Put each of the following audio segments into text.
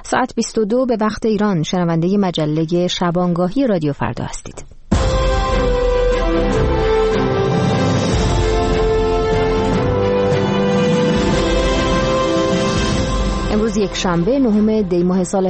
ساعت 22 به وقت ایران شنونده مجله شبانگاهی رادیو فردا هستید. امروز یک شنبه 9 دی ماه سال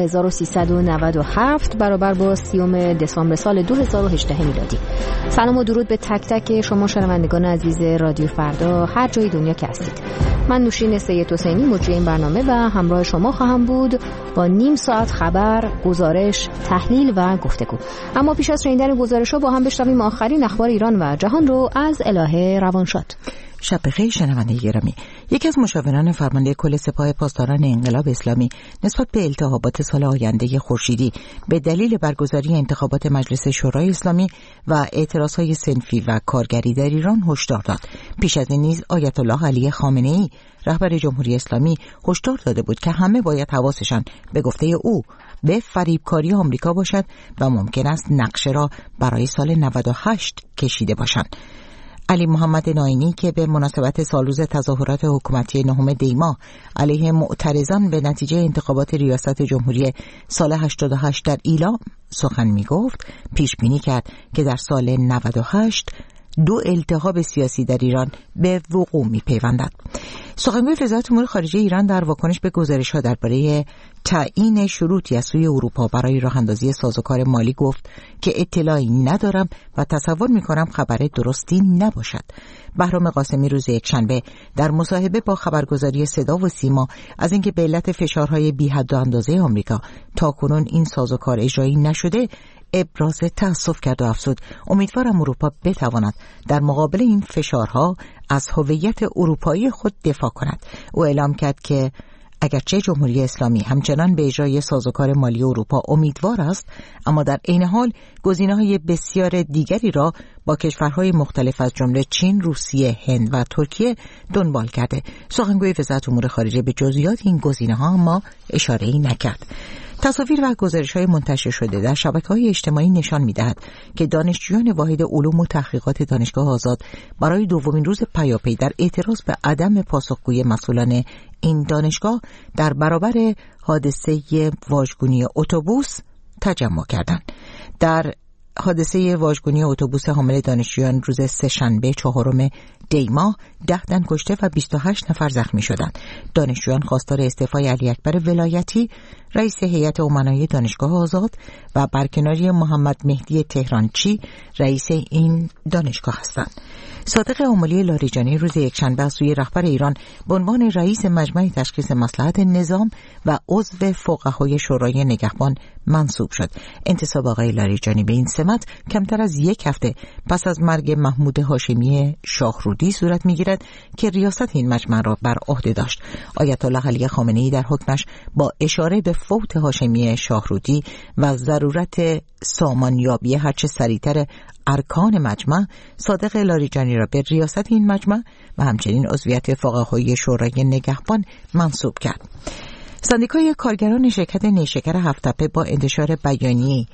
1397 برابر با 30 دسامبر سال 2018 میلادی. سلام و درود به تک تک شما شنوندگان عزیز رادیو فردا هر جای دنیا که هستید. من نوشین سید حسینی مجری این برنامه و همراه شما خواهم بود با نیم ساعت خبر، گزارش، تحلیل و گفتگو. اما پیش از شنیدن گزارش‌ها با هم بشنویم آخرین اخبار ایران و جهان رو از الهه روانشاد. شب بخیر شنونده گرامی. یکی از مشاوران فرمانده کل سپاه پاسداران انقلاب اسلامی نسبت به التهابات سال آینده خورشیدی به دلیل برگزاری انتخابات مجلس شورای اسلامی و اعتراضهای صنفی و کارگری در ایران هشدار داد. پیش از این نیز آیت الله علی خامنه‌ای رهبر جمهوری اسلامی هشدار داده بود که همه باید حواسشان به گفته او به فریبکاری آمریکا باشد و ممکن است نقشه را برای سال 98 کشیده باشند. علی محمد ناینی که به مناسبت سالروز تظاهرات حکومتی 9 دی ماه علیه معترضان به نتیجه انتخابات ریاست جمهوری سال 88 در ایلام سخن می گفت، پیش بینی کرد که در سال 98 دو التهاب سیاسی در ایران به وقوع می پیوندد. سخنگوی وزارت امور خارجه ایران در واکنش به گزارش‌ها درباره تعیین شروطی از سوی اروپا برای راه‌اندازی سازوکار مالی گفت که اطلاعی ندارم و تصور می‌کنم خبر درستی نباشد. بهرام قاسمی روز یکشنبه در مصاحبه با خبرگزاری صدا و سیما از اینکه به علت فشارهای بی‌حد و اندازه آمریکا تاکنون این سازوکار اجرایی نشده ابراز تأسف کرد و افزود امیدوارم اروپا بتواند در مقابل این فشارها از هویت اروپایی خود دفاع کند. او اعلام کرد که اگرچه جمهوری اسلامی همچنان به اجرای سازوکار مالی اروپا امیدوار است، اما در عین حال گزینه‌های بسیار دیگری را با کشورهای مختلف از جمله چین، روسیه، هند و ترکیه دنبال کرده. سخنگوی وزارت امور خارجه به جزئیات این گزینه‌ها اما اشاره‌ای نکرد. تصاویر و گزارش‌های منتشر شده در شبکه‌های اجتماعی نشان می‌دهد که دانشجویان واحد علوم و تحقیقات دانشگاه آزاد برای دومین روز پیاپی در اعتراض به عدم پاسخگویی مسئولان این دانشگاه در برابر حادثه واژگونی اتوبوس تجمع کردند. در حادثه واژگونی اتوبوس حامل دانشجویان روز سه‌شنبه 4 دی ماه 10 تن کشته و 28 نفر زخمی شدند. دانشجویان خواستار استعفای علی اکبر ولایتی رئیس هیئت امنای دانشگاه آزاد و برکناری محمد مهدی تهرانچی رئیس این دانشگاه هستند. صادق آملی لاریجانی روز یکشنبه از سوی رهبر ایران به عنوان رئیس مجمع تشخیص مصلحت نظام و عضو فقهای شورای نگهبان منصوب شد. انتصاب آقای لاریجانی به این سمت کمتر از یک هفته پس از مرگ محمود هاشمی شاهرودی صورت می‌گیرد که ریاست این مجمع را بر عهده داشت. آیت الله علی خامنه‌ای در حکمش با اشاره به فوت هاشمی شاهرودی و ضرورت سامانیابی هرچه سریعتر ارکان مجمع، صادق لاریجانی را به ریاست این مجمع و همچنین عضویت فقهای شورای نگهبان منصوب کرد. سندیکای کارگران شرکت نیشکر هفت‌تپه با انتشار بیانیه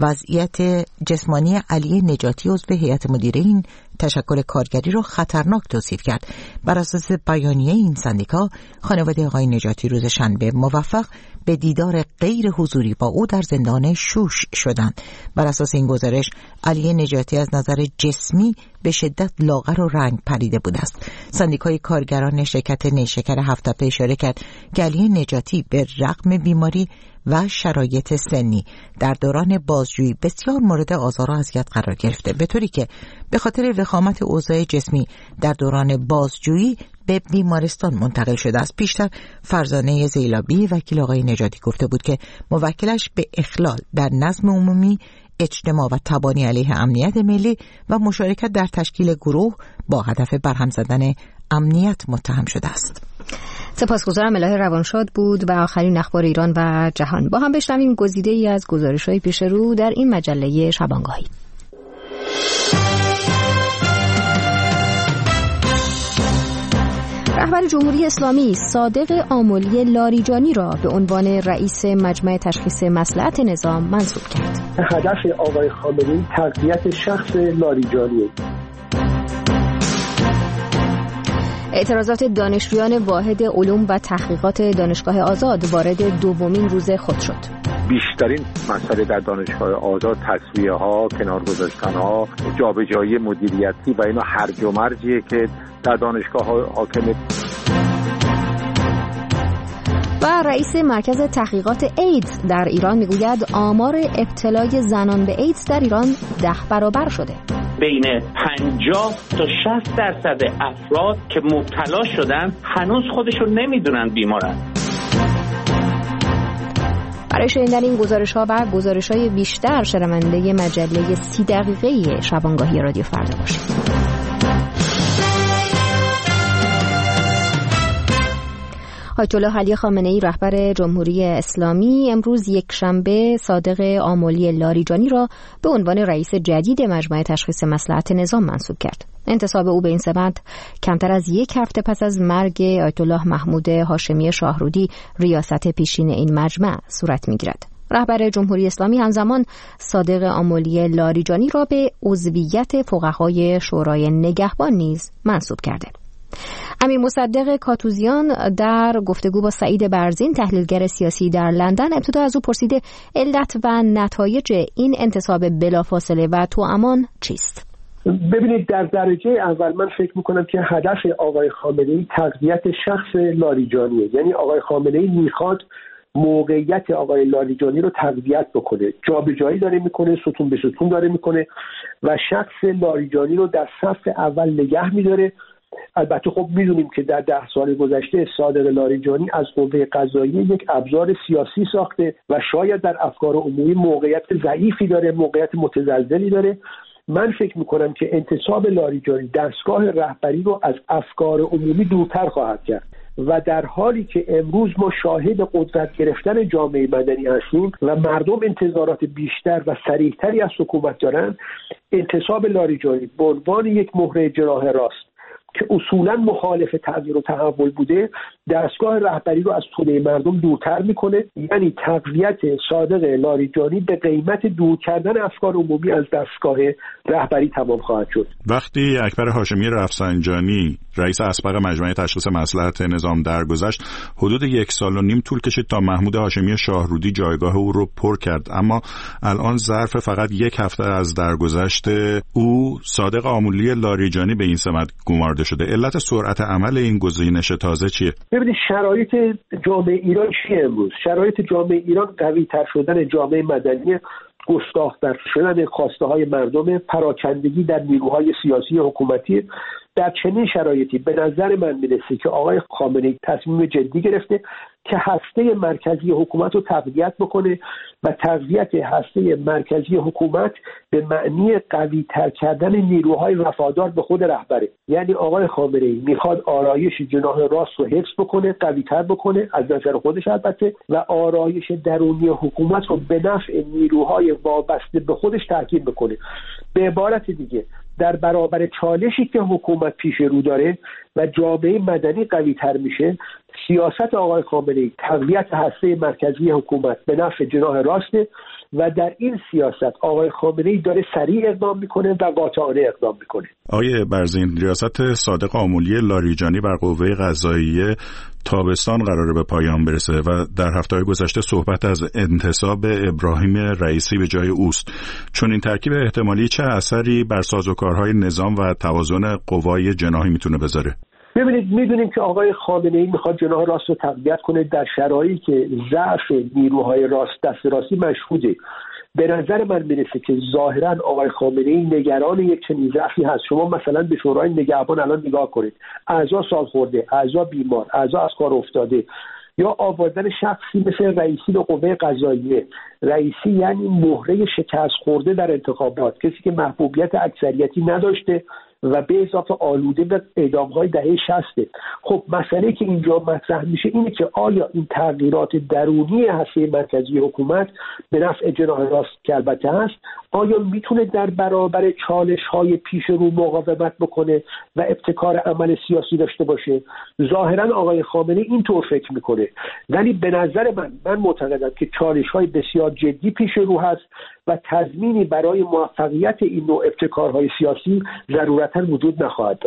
وضعیت جسمانی علی نجاتی عضو هیئت مدیره این تشکل کارگری را خطرناک توصیف کرد. بر اساس بیانیه این سندیکا، خانواده آقای نجاتی روز شنبه موفق به دیدار غیر حضوری با او در زندان شوش شدند. بر اساس این گزارش، علی نجاتی از نظر جسمی به شدت لاغر و رنگ پریده بود است. سندیکای کارگران شرکت نیشکر هفت‌تپه اشاره کرد که علی نجاتی به رغم بیماری و شرایط سنی در دوران بازجویی بسیار مورد آزار و اذیت قرار گرفته، به طوری که به خاطر وخامت اوضاع جسمی در دوران بازجویی به بیمارستان منتقل شده است. پیشتر فرزانه زیلابی وکیل آقای نجاتی گفته بود که موکلش به اخلال در نظم عمومی، اجتماع و تبانی علیه امنیت ملی و مشارکت در تشکیل گروه با هدف برهم زدن امنیت متهم شده است. سپاسگزارم. الهه روانشاد بود و آخرین اخبار ایران و جهان. با هم بشنویم گزیده‌ای از گزارش‌های پیش رو در این مجله شبانگاهی. رهبر جمهوری اسلامی صادق آملی لاریجانی را به عنوان رئیس مجمع تشخیص مصلحت نظام منصوب کرد. هدف آقای خامنه‌ای تقویت شخص لاریجانی. اعتراضات دانشجویان واحد علوم و تحقیقات دانشگاه آزاد وارد دومین روز خود شد. بیشترین مسئله در دانشگاه آزاد تصفیه ها، کنار گذاشتن ها، جابجایی مدیریتی و اینا هرج و مرجیه که در دانشگاه حاکمه. و رئیس مرکز تحقیقات ایدز در ایران میگوید آمار ابتلای زنان به ایدز در ایران 10 برابر شده. بین 50 تا 60% افراد که مبتلا شدن هنوز خودشون نمیدونن بیمارن. برای شنیدن این گزارش‌ها و گزارش‌های بیشتر شنونده مجله 30 دقیقه‌ای شبانگاهی رادیو فردا باشید. آیت الله علی خامنه‌ای رهبر جمهوری اسلامی امروز یکشنبه صادق آملی لاریجانی را به عنوان رئیس جدید مجمع تشخیص مصلحت نظام منصوب کرد. انتصاب او به این سمت کمتر از یک هفته پس از مرگ آیت الله محمود هاشمی شاهرودی ریاست پیشین این مجمع صورت می‌گیرد. رهبر جمهوری اسلامی همزمان صادق آملی لاریجانی را به عضویت فقهای شورای نگهبان نیز منصوب کرده. امیر مصدق کاتوزیان در گفتگو با سعید برزین تحلیلگر سیاسی در لندن ابتدا از او پرسیده علت و نتایج این انتصاب بلافاصله و توامان چیست؟ ببینید، در درجه اول من فکر میکنم که هدف آقای خامنه‌ای تقویت شخص لاریجانیه. یعنی آقای خامنه‌ای میخواد موقعیت آقای لاریجانی رو تقویت بکنه، جابجایی داره میکنه، ستون به ستون داره میکنه و شخص لاریجانی رو در صف اول نگه میداره. البته خب میدونیم که در 10 سال گذشته صادق لاریجانی از قوه قضاییه یک ابزار سیاسی ساخته و شاید در افکار عمومی موقعیت ضعیفی داره، موقعیت متزلزلی داره. من فکر میکنم که انتصاب لاریجانی دستگاه رهبری رو از افکار عمومی دورتر خواهد کرد و در حالی که امروز ما شاهد قدرت گرفتن جامعه مدنی هستیم و مردم انتظارات بیشتر و صریح‌تری از حکومت دارن، انتصاب لاریجانی به عنوان یک مهره جناح راست که اصولا مخالف تغییر و تحول بوده، دستگاه رهبری رو از توده مردم دورتر میکنه. یعنی تقویت صادق لاریجانی به قیمت دور کردن افکار عمومی از دستگاه رهبری تمام خواهد شد. وقتی اکبر هاشمی رفسنجانی رئیس اسبق مجمع تشخیص مصلحت نظام درگذشت، حدود 1.5 سال طول کشید تا محمود هاشمی شاهرودی جایگاه او رو پر کرد، اما الان ظرف فقط 1 هفته از درگذشت او صادق آملی لاریجانی به این سمت گمارده شده. علت سرعت عمل این گزینش تازه چیه؟ ببینید، شرایط جامعه ایران چیه امروز؟ شرایط جامعه ایران قوی تر شدن جامعه مدنی، گستاخ‌تر شدن خواسته های مردم، پراکندگی در نیروهای سیاسی حکومتی. در چنین شرایطی به نظر من میرسه که آقای خامنه‌ای تصمیم جدی گرفته که هسته مرکزی حکومت رو تقویت بکنه و تقویت هسته مرکزی حکومت به معنی قوی تر کردن نیروهای وفادار به خود رهبره. یعنی آقای خامنه‌ای میخواد آرایش جناح راست رو حفظ بکنه، قوی تر بکنه از نظر خودش البته، و آرایش درونی حکومت رو به نفع نیروهای وابسته به خودش تأکید بکنه. به عبارت دیگه، در برابر چالشی که حکومت پیش رو داره و جامعه مدنی قوی تر میشه، سیاست آقای خامنه‌ای تقویت هسته مرکزی حکومت به نفع جناح راسته و در این سیاست آقای خامنه‌ای داره سریع اقدام میکنه و قاطعانه اقدام میکنه. آقای برزین، ریاست صادق آملی لاریجانی بر قوه قضاییه تابستان قراره به پایان برسه و در هفته‌های گذشته صحبت از انتصاب ابراهیم رئیسی به جای اوست. چون این ترکیب احتمالی چه اثری بر سازوکارهای نظام و توازن قوای جناحی میتونه بذاره؟ ببینید، میدونیم که آقای خامنه‌ای میخواد جناح راست رو تقویت کنه در شرایطی که ضعف نیروهای راست دست راستی مشهوده. به نظر من میرسه که ظاهرا آقای خامنه‌ای نگران یک چنین ضعفی هست. شما مثلا به شورای نگهبان الان نگاه کنید، اعضا سالخورده، اعضا بیمار، اعضا از کار افتاده، یا آوردن شخصی مثل رئیسی به قوه قضاییه. رئیسی یعنی مهره شکست خورده در انتخابات، کسی که محبوبیت اکثریتی نداشته و به اضافه آلوده به اعدام‌های دهه 60. خب مسئله که اینجا مطرح میشه اینه که آیا این تغییرات درونی هسته مرکزی حکومت به نفع جناح راست که البته هست، آیا میتونه در برابر چالش‌های پیش رو مقاومت بکنه و ابتکار عمل سیاسی داشته باشه؟ ظاهراً آقای خامنه‌ای اینطور فکر میکنه، ولی به نظر من معتقدم که چالش‌های بسیار جدی پیش رو هست و تضمینی برای موفقیت این نوع ابتکارهای سیاسی ضرورتاً وجود نخواهد داشت.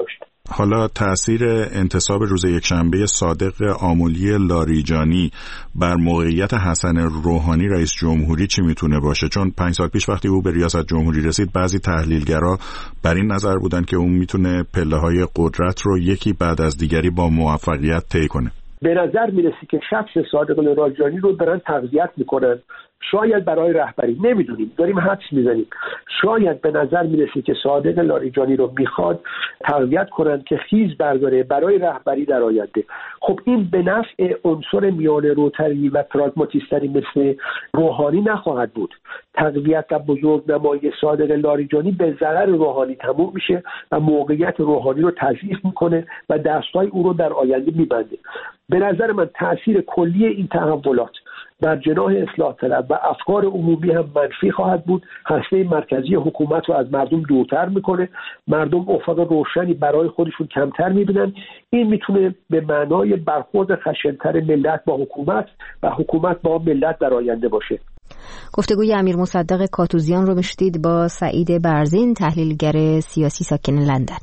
حالا تأثیر انتصاب روز یکشنبه صادق آملی لاریجانی بر موقعیت حسن روحانی رئیس جمهوری چی میتونه باشه؟ چون 5 سال پیش وقتی او به ریاست جمهوری رسید بعضی تحلیلگرا بر این نظر بودن که اون میتونه پله‌های قدرت رو یکی بعد از دیگری با موفقیت طی کنه. به نظر میرسی که شخص صادق لاریجانی رو دارن تقویت میکنن، شاید برای رهبری، نمیدونیم، داریم حدس میزنیم. شاید به نظر میرسه که صادق لاریجانی رو میخواد تقویت کنن که خیز برداره برای رهبری در آینده. خب این به نفع عنصر میانه روتری و پراگماتیستری مثل روحانی نخواهد بود. تقویت و بزرگنمایی صادق لاریجانی به ضرر روحانی تموم میشه و موقعیت روحانی رو تضعیف میکنه و دستای او رو در آینده میبنده. به نظر من تأثیر کلی این تحولات در جناح اصلاح طلب و افکار عمومی هم منفی خواهد بود. هسته مرکزی حکومت رو از مردم دورتر میکنه، مردم افق روشنی برای خودشون کمتر میبینن. این میتونه به معنای برخورد خشنتر ملت با حکومت و حکومت با ملت در آینده باشه. گفتگوی امیر مصدق کاتوزیان رو میشنید با سعید برزین، تحلیلگر سیاسی ساکن لندن.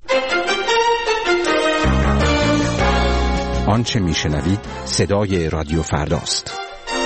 آنچه میشنوید صدای رادیو فرداست.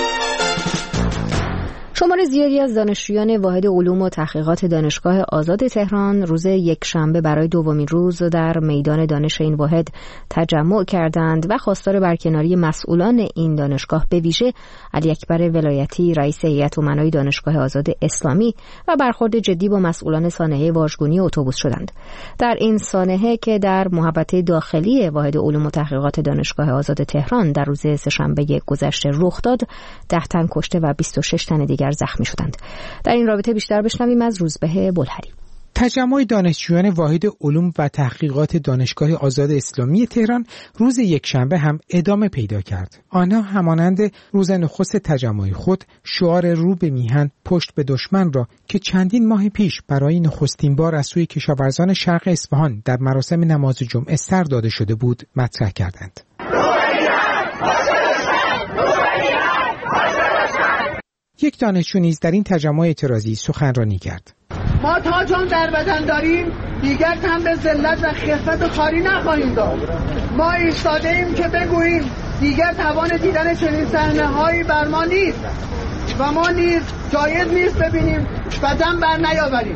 شمار زیادی از دانشجویان واحد علوم و تحقیقات دانشگاه آزاد تهران روز یکشنبه برای دومین روز در میدان دانش این واحد تجمع کردند و خواستار برکناری مسئولان این دانشگاه به ویژه علی اکبر ولایتی رئیس هیئت امنای دانشگاه آزاد اسلامی و برخورد جدی با مسئولان سانحه واژگونی اتوبوس شدند. در این سانحه که در محوطه داخلی واحد علوم و تحقیقات دانشگاه آزاد تهران در روز سه‌شنبه گذشته رخ داد، 10 تن کشته و 26 تن دیگر زخمی شدند. در این رابطه بیشتر بشنویم از روزبه بلهری. تجمع دانشجویان واحد علوم و تحقیقات دانشگاه آزاد اسلامی تهران روز یکشنبه هم ادامه پیدا کرد. آنها همانند روز نخست تجمع خود شعار رو به میهن پشت به دشمن را که چندین ماه پیش برای نخستین بار از سوی کشاورزان شرق اصفهان در مراسم نماز جمعه سر داده شده بود مطرح کردند. یک دانشجو نیز در این تجمع اعتراضی سخنرانی کرد. ما تا چون در بدن داریم دیگر تن به ذلت و خفت و خواری نخواهیم داد. ما ایستاده ایم که بگوییم دیگر توان دیدن چنین صحنه‌هایی بر ما نیست و ما نیز جایز نیست ببینیم و دم بر نیاوریم.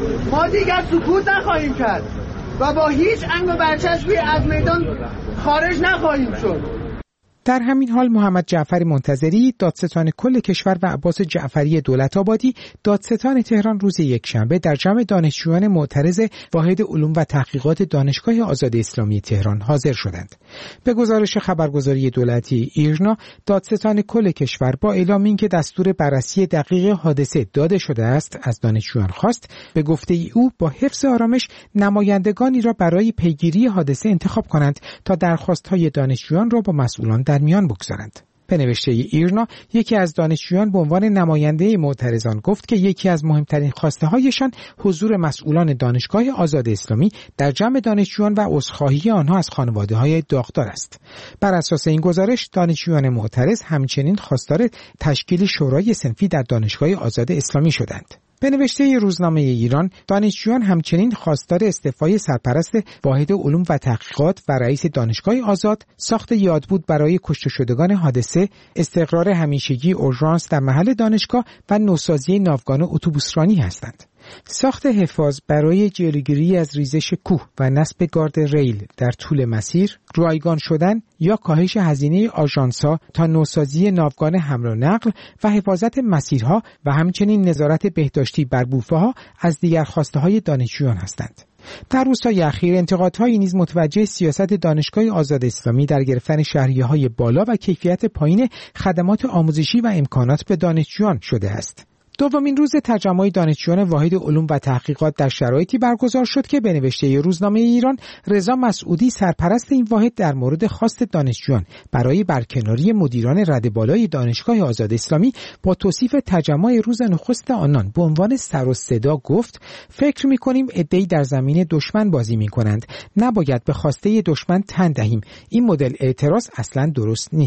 ما دیگر سکوت نخواهیم کرد و با هیچ انگ و برچسبی از میدان خارج نخواهیم شد. در همین حال محمد جعفر منتظری دادستان کل کشور و عباس جعفری دولت‌آبادی دادستان تهران روز یکشنبه در جمع دانشجویان معترض واحد علوم و تحقیقات دانشگاه آزاد اسلامی تهران حاضر شدند. به گزارش خبرگزاری دولتی ایرنا، دادستان کل کشور با اعلام اینکه دستور بررسی دقیق حادثه داده شده است از دانشجویان خواست به گفته او با حفظ آرامش نمایندگانی را برای پیگیری حادثه انتخاب کنند تا درخواست‌های دانشجویان را با مسئولان در میان بگذارند. به نوشته ایرنا، یکی از دانشجویان به عنوان نماینده معترضان گفت که یکی از مهمترین خواسته هایشان حضور مسئولان دانشگاه آزاد اسلامی در جمع دانشجویان و عذرخواهی آنها از خانواده‌های داغدار است. بر اساس این گزارش دانشجویان معترض همچنین خواستار تشکیل شورای صنفی در دانشگاه آزاد اسلامی شدند. به نوشته روزنامه ایران، دانشجویان همچنین خواستار استعفای سرپرست واحد علوم و تحقیقات و رئیس دانشگاه آزاد، ساخت یادبود برای کشته شدگان حادثه، استقرار همیشگی اورژانس در محل دانشگاه و نوسازی ناوگان اتوبوسرانی هستند. ساخت حفاظ برای جلوگیری از ریزش کوه و نصب گارد ریل در طول مسیر، رایگان شدن یا کاهش هزینه آژانس‌ها تا نوسازی ناوگان حمل و نقل و حفاظت مسیرها و همچنین نظارت بهداشتی بر بوفه‌ها از دیگر خواسته‌های دانشجویان هستند. در روزهای اخیر انتقادهایی نیز متوجه سیاست دانشگاه آزاد اسلامی در گرفتن شهریه‌های بالا و کیفیت پایین خدمات آموزشی و امکانات به دانشجویان شده است. دومین روز تجمع دانشجویان واحد علوم و تحقیقات در شرایطی برگزار شد که به نوشته روزنامه ایران، رضا مسعودی سرپرست این واحد در مورد خواست دانشجویان برای برکناری مدیران رده بالای دانشگاه آزاد اسلامی با توصیف تجمع روز نخست آنان به عنوان سر و صدا گفت: فکر می‌کنیم عده‌ای در زمین دشمن بازی می‌کنند، نباید به خواسته دشمن تن دهیم، این مدل اعتراض اصلاً درست نیست.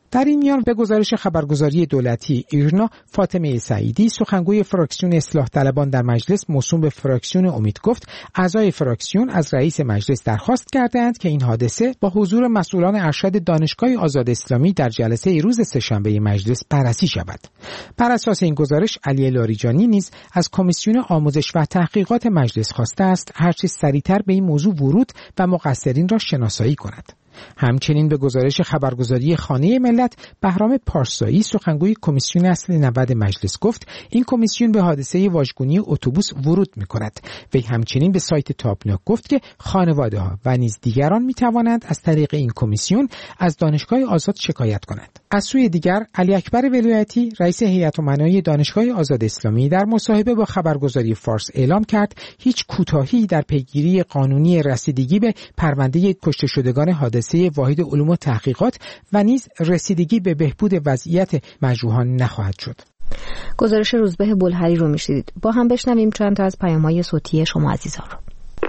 در این میان به گزارش خبرگزاری دولتی ایرنا، فاطمه سعیدی سخنگوی فراکسیون اصلاح طلبان در مجلس موسوم به فراکسیون امید گفت اعضای فراکسیون از رئیس مجلس درخواست کردند که این حادثه با حضور مسئولان ارشد دانشگاه آزاد اسلامی در جلسه روز سه‌شنبه مجلس بررسی شود. بر اساس این گزارش علی لاریجانی نیز از کمیسیون آموزش و تحقیقات مجلس خواسته است هرچه سریعتر به این موضوع ورود و مقصرین را شناسایی کند. همچنین به گزارش خبرگزاری خانه ملت، بهرام پارسایی سخنگوی کمیسیون اصل 90 مجلس گفت این کمیسیون به حادثه واژگونی اتوبوس ورود می‌کند. وی همچنین به سایت تابناک گفت که خانواده‌ها و نیز دیگران می‌توانند از طریق این کمیسیون از دانشگاه آزاد شکایت کنند. از سوی دیگر علی اکبر ولایتی رئیس هیئت امنای دانشگاه آزاد اسلامی در مصاحبه با خبرگزاری فارس اعلام کرد هیچ کوتاهی در پیگیری قانونی رسیدگی به پرونده کشته شدگان حادثه واحد علوم و تحقیقات و نیز رسیدگی به بهبود وضعیت مجروحان نخواهد شد. گزارش روزبه بلهری رو میشنیدید. با هم بشنویم چند تا از پیام‌های صوتی شما عزیزان رو.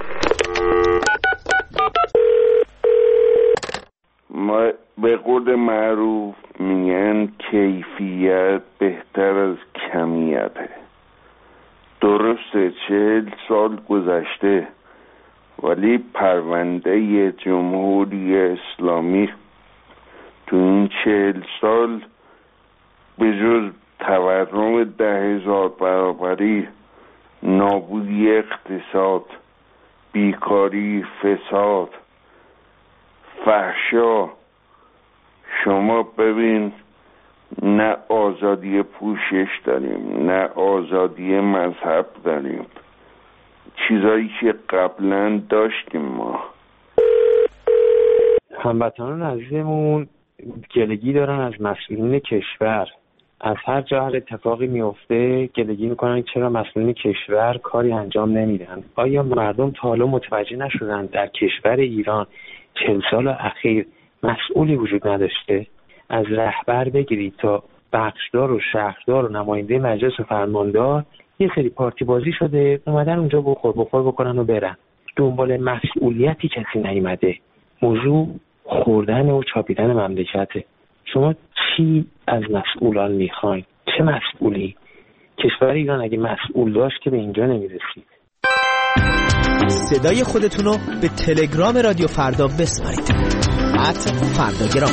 ما به قول معروف میگن کیفیت بهتر از کمیته. درسته 40 سال گذشته ولی پرونده جمهوری اسلامی تو این 40 سال به جز تورم 10,000 برابری، نابودی اقتصاد، بیکاری، فساد، فحشا، شما ببین نه آزادی پوشش داریم نه آزادی مذهب داریم، چیزایی که قبلا داشتیم. ما هموطنان عزیزمون گلگی دارن از مسئولین کشور، از هر جا هر اتفاقی میفته گلگی میکنن چرا مسئولین کشور کاری انجام نمیدن. آیا مردم تا حالا متوجه نشدن در کشور ایران 40 سال اخیر مسئولی وجود نداشته؟ از رهبر بگیرید تا بخشدار و شهردار و نماینده مجلس و فرماندار یه سری پارتی بازی شده اومدن اونجا بخور بکنن و برن، دنبال مسئولیتی کسی نیومده. موضوع خوردن و چاپیدن مملکته. شما چی از مسئولان میخواین؟ چه مسئولی؟ کشور ایران اگه مسئول داشت که به اینجا نمیرسید. صدای خودتونو به تلگرام رادیو فردا بسپارید. @فرداگرام.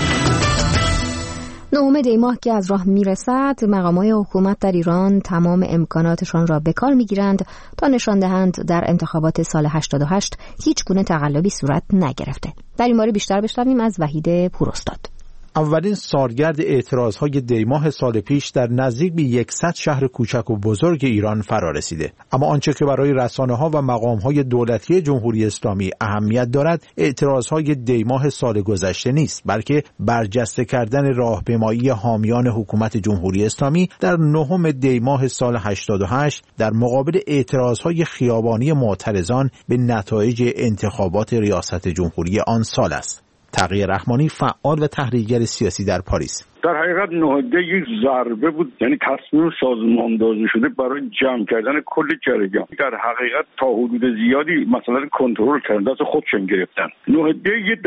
9 دی ماه که از راه میرسد، مقامات حکومت در ایران تمام امکاناتشان را به کار میگیرند تا نشان دهند در انتخابات سال 88 هیچ گونه تقلبی صورت نگرفته. در این باره بیشتر بشنویم از وحید پوراستاد. اولین سالگرد اعتراضهای دیماه سال پیش در نزدیک به 100 شهر کوچک و بزرگ ایران فرا رسیده. اما آنچه که برای رسانه‌ها و مقام‌های دولتی جمهوری اسلامی اهمیت دارد، اعتراضهای دیماه سال گذشته نیست، بلکه برجسته کردن راهپیمایی حامیان حکومت جمهوری اسلامی در 9 دیماه سال 88 در مقابل اعتراضهای خیابانی معترضان به نتایج انتخابات ریاست جمهوری آن سال است. تقی رحمانی، فعال و تحلیلگر سیاسی در پاریس: در حقیقت نهده یک ضربه بود، یعنی تصمیم سازماندازی شده برای جمع کردن کل جریان. در حقیقت تا حدود زیادی مثلا کنترل کردن، دست خودشون گرفتن. نهده یه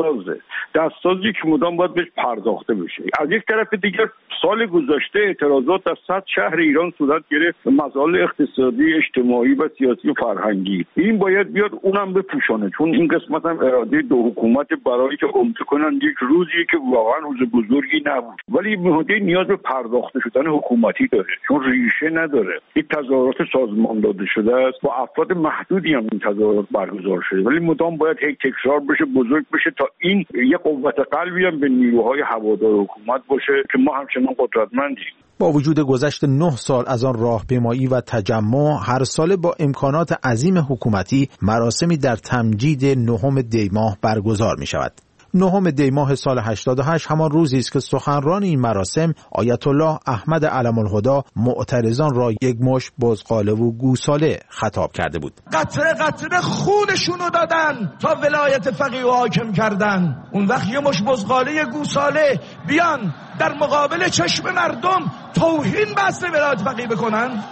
دستسازی که مدام باید بهش پرداخته بشه. از یک طرف دیگر سال گذشته اعتراضات در 100 شهر ایران صورت گرفت، مسائل اقتصادی، اجتماعی و سیاسی و فرهنگی. این باید بیاد اونم بپوشانه، چون این قسمت هم اراده دو حکومت برای که امضا کنن یک روزی که واقعا روز بزرگی نبود، ولی نهده نیاز به پرداخته شدن حکومتی داره، چون ریشه نداره. یک تظاهرات سازمان داده شده است، با افراد محدودی هم این تظاهرات برگزار شده، ولی مدام باید هی تکرار بشه، بزرگ بشه تا این یک قوت قلبی هم به نیروهای هوادار حکومت باشه که ما همچنان قدرتمندیم. با وجود گذشت 9 سال از آن راهپیمایی و تجمع، هر سال با امکانات عظیم حکومتی مراسمی در تمجید 9 دی ماه برگزار می شود. 9 دی ماه سال 88 همان روزی است که سخنران این مراسم آیت الله احمد علم الهدی معترضان را یک مشت بزغاله و گوساله خطاب کرده بود. قطره قطره خونشونو دادن تا ولایت فقیه و حاکم کردن. اون وقت یه مشت بزغاله گوساله بیان در مقابل چشم مردم توهین بحث ولایت فقیه بکنن.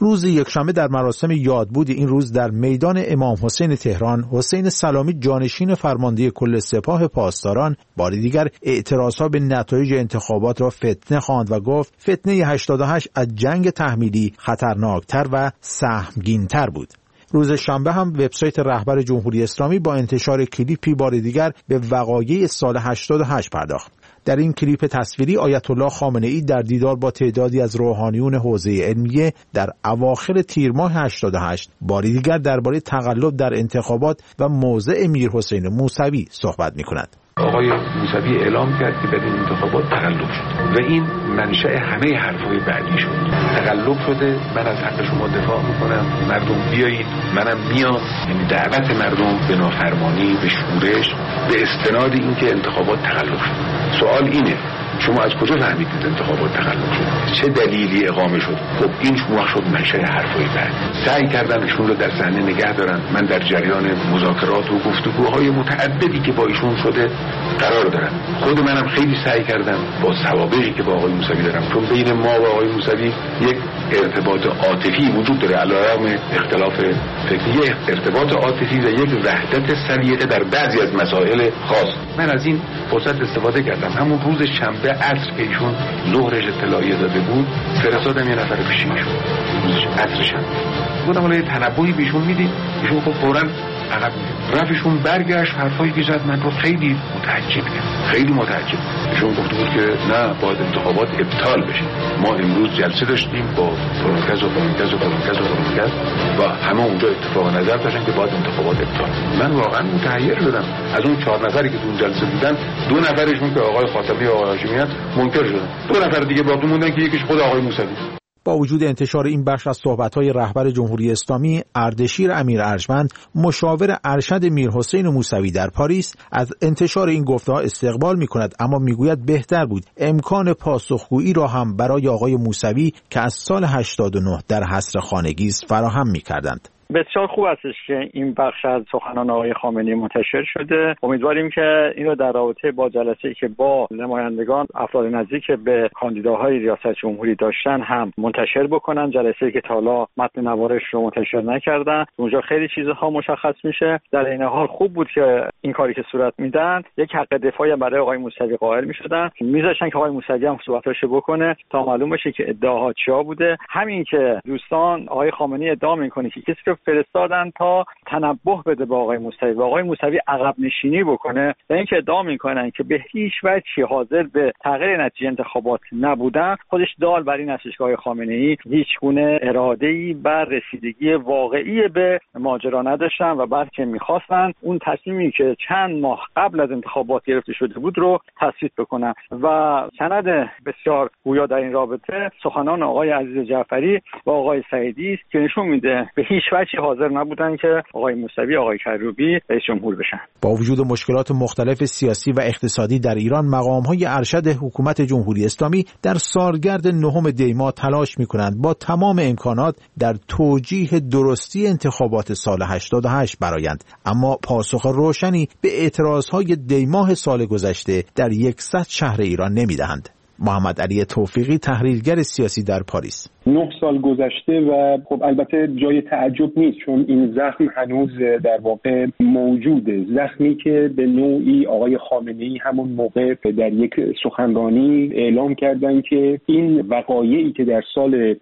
روز یکشنبه در مراسم یادبود این روز در میدان امام حسین تهران، حسین سلامی جانشین فرمانده کل سپاه پاسداران بار دیگر اعتراضها به نتایج انتخابات را فتنه خواند و گفت فتنه 88 از جنگ تحمیلی خطرناکتر و سهمگین‌تر بود. روز شنبه هم وبسایت رهبر جمهوری اسلامی با انتشار کلیپی بار دیگر به وقایع سال 88 پرداخت. در این کلیپ تصویری آیت الله خامنه‌ای در دیدار با تعدادی از روحانیون حوزه علمیه در اواخر تیر ماه 88 بار دیگر درباره تقلب در انتخابات و موضع میرحسین موسوی صحبت می‌کند. آقای موسوی اعلام کرد که در این انتخابات تقلب شد و این منشأ همه حرفهای بعدی شد. تقلب شده، من از حق شما دفاع میکنم، مردم بیایید، منم میام. یعنی دعوت مردم به نافرمانی، به شورش، به استناد اینکه انتخابات تقلب شد. سوال اینه شما از کجا فهمیدید انتخابات تقلب شد؟ چه دلیلی اقامه شد؟ خب این شما شد منشأ حرفای بعد. سعی کردن ایشون رو در صحنه نگه دارن. من در جریان مذاکرات و گفتگوهای متعددی که با ایشون شده قرار دارم. خود منم خیلی سعی کردم با سوابقی که با آقای موسوی دارم، چون بین ما و آقای موسوی یک ارتباط عاطفی وجود داره علیرغم اختلاف فکری، ارتباط عاطفی و یک وحدت سلیقه در بعضی از مسائل خاص. من از این فرصت استفاده کردم. همون روز شنبه عصر که ایشون ظهرش اطلاعیه داده بود، فرستادم یه نفر پیش ایشون. روزش عصر شنبه گفتم حالا یه تنبهی بهشون میدید. ایشون خب فوراً عقب رفتشون برگشت. حرفایی که زد من رو خیلی متعجب کردم، خیلی متعجب. ایشون گفته بود که نه باید انتخابات ابطال بشه. ما امروز جلسه داشتیم با فرانکز و همه اونجا اتفاق نظر داشتن که باید انتخابات ابطال. من واقعا متحیر شدم. از اون 4 نفری که تو اون جلسه بودن 2 نفرشون که آقای خاتمی و آقای هاشمیان منکر شدن. 2 نفر دیگه باقی موندن که یکیش خود آقای موسوی. با وجود انتشار این بخش از صحبت‌های رهبر جمهوری اسلامی، اردشیر امیر ارجمند، مشاور ارشد میرحسین موسوی در پاریس، از انتشار این گفته‌ها استقبال می‌کند، اما می‌گوید بهتر بود امکان پاسخگویی را هم برای آقای موسوی که از سال 89 در حصر خانگی است فراهم می‌کردند. بسیار خوب استش که این بخش از سخنان آقای خامنه‌ای منتشر شده. امیدواریم که این رو در رابطه با جلسه‌ای که با نمایندگان افراد نزدیک به کاندیداهای ریاست جمهوری داشتن هم منتشر بکنن. جلسه‌ای که تا حالا متن نوارش رو منتشر نکردن، اونجا خیلی چیزها مشخص میشه. در این حال خوب بود که این کاری که صورت میدن یک حق دفاعی برای آقای موسوی قائل میشدن، میذاشتن که آقای موسوی هم صحبتاشو بکنه تا معلوم بشه که ادعاها چیا بوده. همین که دوستان آقای خامنه‌ای ادعا میکنه که کسی که فرستادن تا تنبه بده به آقای موسوی و آقای موسوی عقب نشینی بکنه و اینکه ادعا میکنن که به هیچ وجهی حاضر به تغییر نتیجه انتخابات نبودن، خودش دال بر این است که آقای خامنه‌ای هیچ گونه اراده‌ای بر رسیدگی واقعی به ماجرا نداشتن و بلکه میخواستن اون تصمیمی که چند ماه قبل از انتخابات گرفته شده بود رو تصویب بکنن. و سند بسیار گویا در این رابطه سخنان آقای عزیز جعفری و آقای سعیدی است که نشون میده به هیچ وجهی حاضر نبودن که آقای موسوی، آقای کروبی رئیس جمهور بشن. با وجود مشکلات مختلف سیاسی و اقتصادی در ایران، مقام‌های ارشد حکومت جمهوری اسلامی در سالگرد 9 دی‌ماه تلاش می‌کنند با تمام امکانات در توجیه درستی انتخابات سال 88 برآیند، اما پاسخ روشنی به اعتراضهای دی‌ماه سال گذشته در 100 شهر ایران نمی‌دهند. محمد علی توفیقی، تحلیلگر سیاسی در پاریس: 9 سال گذشته و خب البته جای تعجب نیست، چون این زخم هنوز در واقع موجوده. زخمی که به نوعی آقای خامنه‌ای همون موقع در یک سخنرانی اعلام کردن که این وقایعی که در سال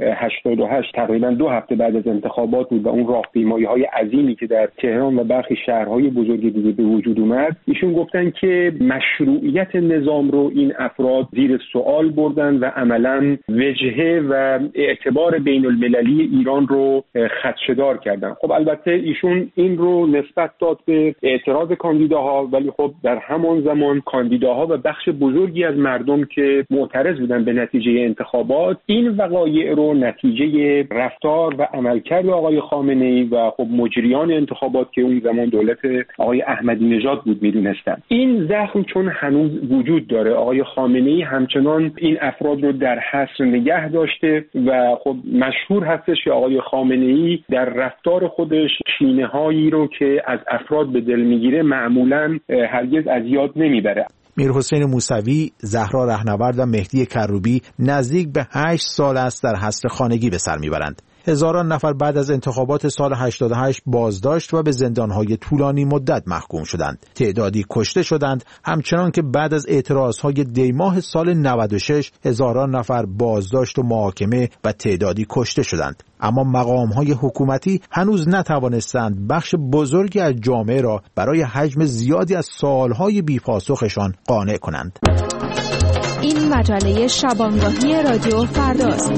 88 تقریبا 2 هفته بعد از انتخابات بود و اون راهپیمایی‌های عظیمی که در تهران و برخی شهرهای بزرگ دیگه به وجود اومد، ایشون گفتن که مشروعیت نظام رو این افراد زیر سوال بردن و عملاً وجهه و اعتبار بین المللی ایران رو خدشه‌دار کردن. خب البته ایشون این رو نسبت داد به اعتراض کاندیداها، ولی خب در همان زمان کاندیداها و بخش بزرگی از مردم که معترض بودن به نتیجه انتخابات، این وقایع رو نتیجه رفتار و عملکرد آقای خامنه‌ای و خب مجریان انتخابات که اون زمان دولت آقای احمدی نژاد بود میدونستن. این زخم چون هنوز وجود داره، آقای خامنه‌ای همچنان این افراد رو در حصر نگه داشته و خب مشهور هستش که آقای خامنه‌ای در رفتار خودش کینه‌هایی رو که از افراد به دل میگیره معمولاً هرگز از یاد نمیبره. میرحسین موسوی، زهرا رهنورد و مهدی کروبی نزدیک به 8 سال است در حصر خانگی به سر میبرند. هزاران نفر بعد از انتخابات سال 88 بازداشت و به زندانهای طولانی مدت محکوم شدند. تعدادی کشته شدند، همچنان که بعد از اعتراضهای دیماه سال 96 هزاران نفر بازداشت و محاکمه و تعدادی کشته شدند. اما مقام‌های حکومتی هنوز نتوانستند بخش بزرگی از جامعه را برای حجم زیادی از سوالهای بی‌پاسخشان قانع کنند. این مجله شبانگاهی رادیو فرداست.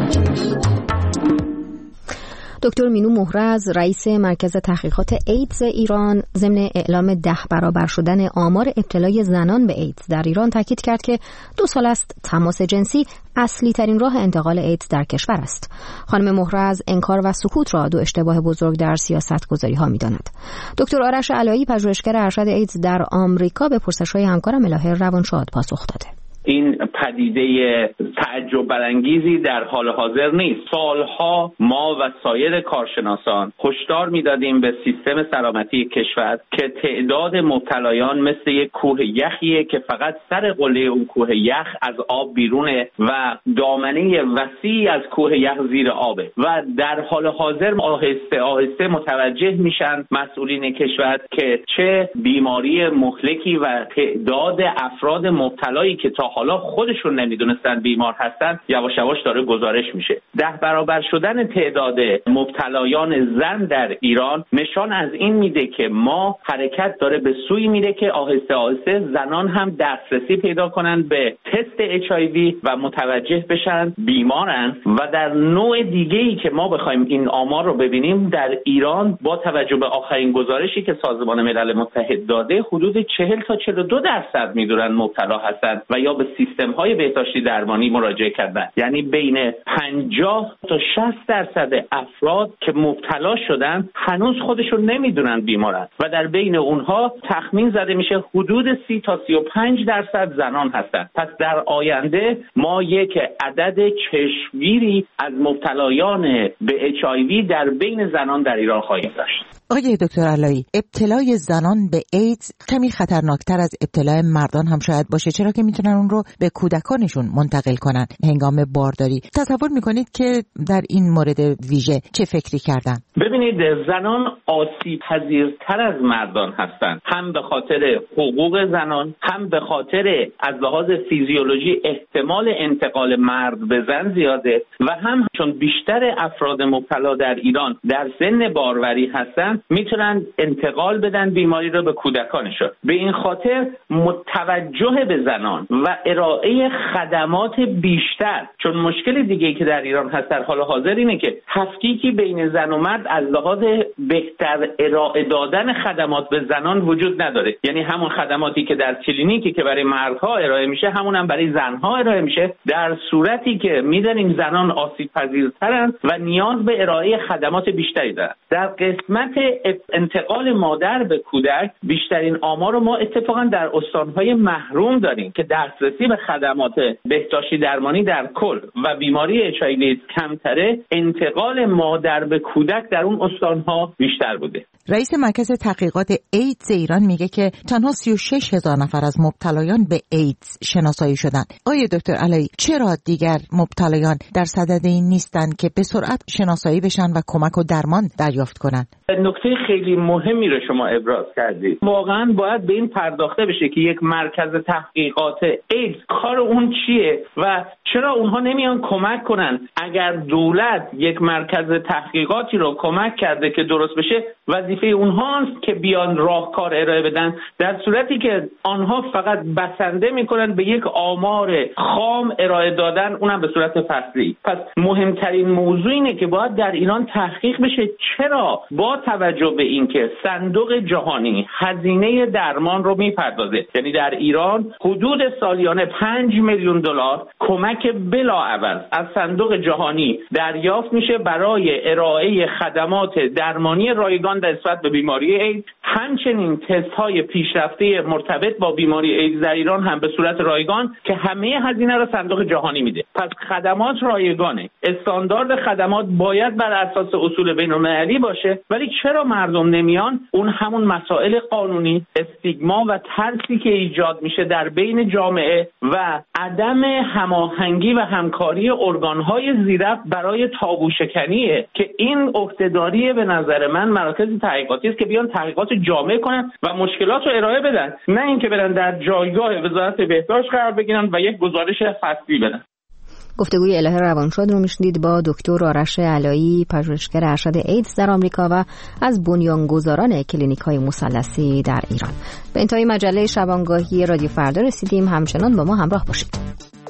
دکتر مینو مهرز رئیس مرکز تحقیقات ایدز ایران ضمن اعلام 10 برابر شدن آمار ابتلای زنان به ایدز در ایران تاکید کرد که 2 سال است تماس جنسی اصلی ترین راه انتقال ایدز در کشور است. خانم مهرز انکار و سکوت را 2 اشتباه بزرگ در سیاست‌گذاری ها می‌داند. دکتر آرش علایی پژوهشگر ارشد ایدز در آمریکا به پرسش‌های همکارم الهه روانشاد پاسخ داده. این پدیده تعجب برانگیزی در حال حاضر نیست. سالها ما و سایر کارشناسان هشدار میدادیم به سیستم سلامتی کشور که تعداد مبتلایان مثل یک کوه یخیه که فقط سر قله اون کوه یخ از آب بیرونه و دامنه وسیعی از کوه یخ زیر آبه و در حال حاضر آهسته آهسته متوجه میشن مسئولین کشور که چه بیماری مهلکی و تعداد افراد مبتلایی که تا حالا خودشون نمیدونستن بیمار هستن یواش یواش داره گزارش میشه. 10 برابر شدن تعداد مبتلایان زن در ایران نشان از این میده که ما حرکت داره به سوی میره که آهسته آهسته زنان هم دسترسی پیدا کنن به تست HIV و متوجه بشن بیمارن و در نوع دیگه‌ای که ما بخوایم این آمار رو ببینیم در ایران با توجه به آخرین گزارشی که سازمان ملل متحد داده حدود 40 تا 42% میدونن مبتلا هستن و یا به سیستم‌های بهداشتی درمانی مراجعه کردن. یعنی بین 50 تا 60% افراد که مبتلا شدن هنوز خودشون نمیدونن بیمارن و در بین اونها تخمین زده میشه حدود 30 تا 35% زنان هستن. پس در آینده ما یک عدد چشمگیری از مبتلایان به HIV در بین زنان در ایران خواهیم داشت. آقای دکتر علایی، ابتلای زنان به ایدز کمی خطرناکتر از ابتلای مردان هم شاید باشه، چرا که میتونن اون رو به کودکانشون منتقل کنن هنگام بارداری. تصور میکنید که در این مورد ویژه چه فکری کردن؟ ببینید زنان آسیب پذیرتر از مردان هستند، هم به خاطر حقوق زنان، هم به خاطر از لحاظ فیزیولوژی احتمال انتقال مرد به زن زیاده و هم چون بیشتر افراد مبتلا در ایران در سن باروری هستند میتونن انتقال بدن بیماری رو به کودکانشون. به این خاطر متوجه به زنان و ارائه خدمات بیشتر، چون مشکل دیگه‌ای که در ایران هست در حال حاضر اینه که تفکیکی بین زن و مرد از لحاظ بهتر ارائه دادن خدمات به زنان وجود نداره. یعنی همون خدماتی که در کلینیکی که برای مردها ارائه میشه همون هم برای زنها ارائه میشه، در صورتی که میدونیم زنان آسیب پذیرترن و نیاز به ارائه خدمات بیشتری دارن. در قسمت انتقال مادر به کودک بیشترین آمار رو ما اتفاقا در استانهای محروم داریم که دسترسی به خدمات بهداشتی درمانی در کل و بیماری HIV کمتره. انتقال مادر به کودک در اون استانها بیشتر بوده. رئیس مرکز تحقیقات ایدز ایران میگه که تنها 36,000 نفر از مبتلایان به ایدز شناسایی شدن. آقای دکتر علایی، چرا دیگر مبتلایان در صدد این نیستن که به سرعت شناسایی بشن و کمک و درمان دریافت کنن؟ نکته خیلی مهمی رو شما ابراز کردید. واقعا باید به این پرداخته بشه که یک مرکز تحقیقات ایدز کار اون چیه و چرا اونها نمیان کمک کنن. اگر دولت یک مرکز تحقیقاتی رو کمک کرده که درست بشه، وظیفه اونهاست که بیان راهکار ارائه بدن، در صورتی که آنها فقط بسنده میکنن به یک آمار خام ارائه دادن، اونم به صورت فصلی. پس مهمترین موضوع اینه که باید در ایران تحقیق بشه چرا با توجه به اینکه صندوق جهانی هزینه درمان رو میپردازه، یعنی در ایران حدود سالیانه 5 میلیون دلار کمک بلاعوض از صندوق جهانی دریافت میشه برای ارائه خدمات درمانی رایگان نسبت به بیماری ایدز. همچنین تست های پیشرفته مرتبط با بیماری ایدز در ایران هم به صورت رایگان که همه هزینه را صندوق جهانی میده. پس خدمات رایگانه. استاندارد خدمات باید بر اساس اصول بین‌المللی باشه، ولی ولی چرا مردم نمیان؟ اون همون مسائل قانونی، استیگما و ترسی که ایجاد میشه در بین جامعه و عدم هماهنگی و همکاری ارگان‌های زیررفت برای تابوشکنیه که این عهده‌داری به نظر من مراکز تحقیقاتی است که بیان تحقیقات جامع کنن و مشکلات رو ارائه بدن، نه اینکه برن در جایگاه وزارت بهداشت قرار بگیرن و یک گزارش فصلی بدن. گفتگوی الهه روانشاد رو میشنید با دکتر آرش علایی، پژوهشگر ارشد ایدز در آمریکا و از بنیانگذاران کلینیک‌های مثلثی در ایران. به انتهای مجله شبانگاهی رادیو فردا رسیدیم. همچنان با ما همراه باشید.